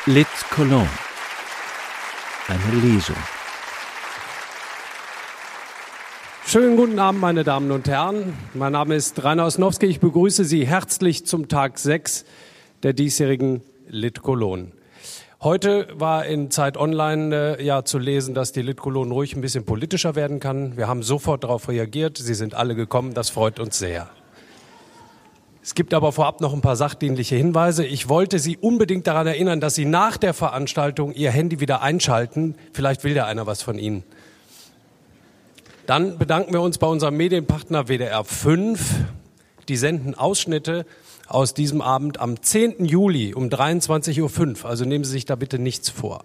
Lit Cologne. Eine Lesung. Schönen guten Abend, meine Damen und Herren. Mein Name ist Rainer Osnowski. Ich begrüße Sie herzlich zum Tag 6 der diesjährigen Lit Cologne. Heute war in Zeit Online zu lesen, dass die Lit Cologne ruhig ein bisschen politischer werden kann. Wir haben sofort darauf reagiert. Sie sind alle gekommen. Das freut uns sehr. Es gibt aber vorab noch ein paar sachdienliche Hinweise. Ich wollte Sie unbedingt daran erinnern, dass Sie nach der Veranstaltung Ihr Handy wieder einschalten. Vielleicht will ja einer was von Ihnen. Dann bedanken wir uns bei unserem Medienpartner WDR 5. Die senden Ausschnitte aus diesem Abend am 10. Juli um 23.05 Uhr. Also nehmen Sie sich da bitte nichts vor.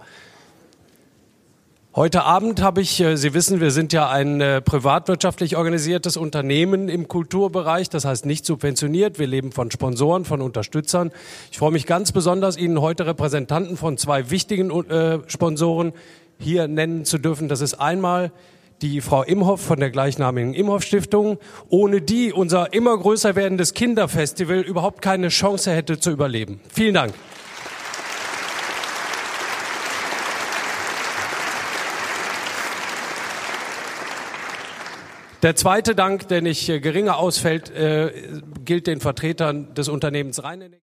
Heute Abend habe ich, Sie wissen, wir sind ja ein privatwirtschaftlich organisiertes Unternehmen im Kulturbereich, das heißt nicht subventioniert. Wir leben von Sponsoren, von Unterstützern. Ich freue mich ganz besonders, Ihnen heute Repräsentanten von zwei wichtigen Sponsoren hier nennen zu dürfen. Das ist einmal die Frau Imhoff von der gleichnamigen Imhoff-Stiftung, ohne die unser immer größer werdendes Kinderfestival überhaupt keine Chance hätte zu überleben. Vielen Dank. Der zweite Dank, der nicht geringer ausfällt, gilt den Vertretern des Unternehmens Rheinenergie.